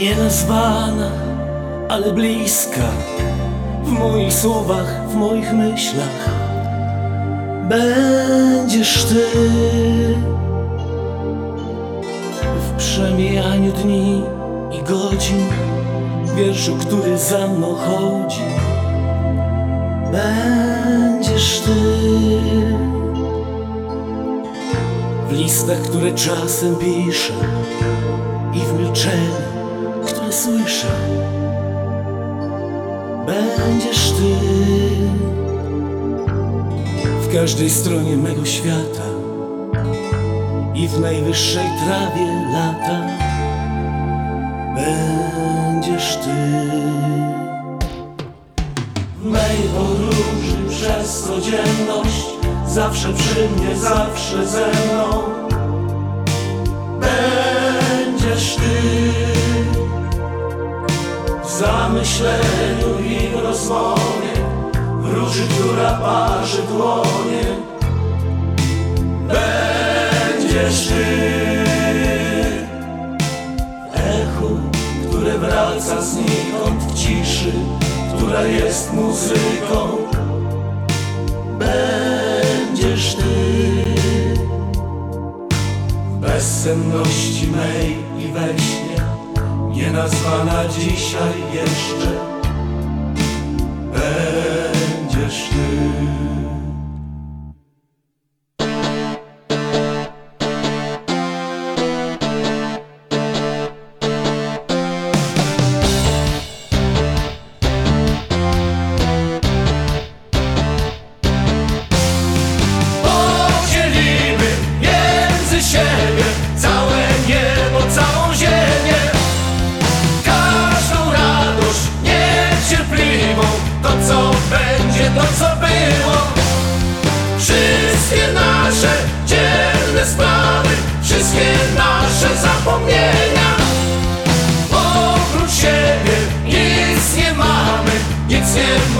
Nienazwana, ale bliska. W moich słowach, w moich myślach będziesz ty. W przemijaniu dni i godzin, w wierszu, który za mną chodzi, będziesz ty. W listach, które czasem piszę, i w milczeniu, które słyszę, będziesz ty. W każdej stronie mego świata i w najwyższej trawie lata będziesz ty. W mej podróży przez codzienność, zawsze przy mnie, zawsze ze mną będziesz ty. W zamyśleniu i w rozmowie, w róży, która parzy dłonie, będziesz ty. W echu, które wraca znikąd, w ciszy, która jest muzyką, będziesz ty. W bezsenności mej i we śnie, nienazwana dzisiaj jeszcze, będziesz ty. Podzielimy między siebie całe niebo, całą ziemię, każdą radość niecierpliwą, to co będzie, to co było. Wszystkie nasze dzielne sprawy, wszystkie nasze zapomnienia. Oprócz siebie nic nie mamy, nic nie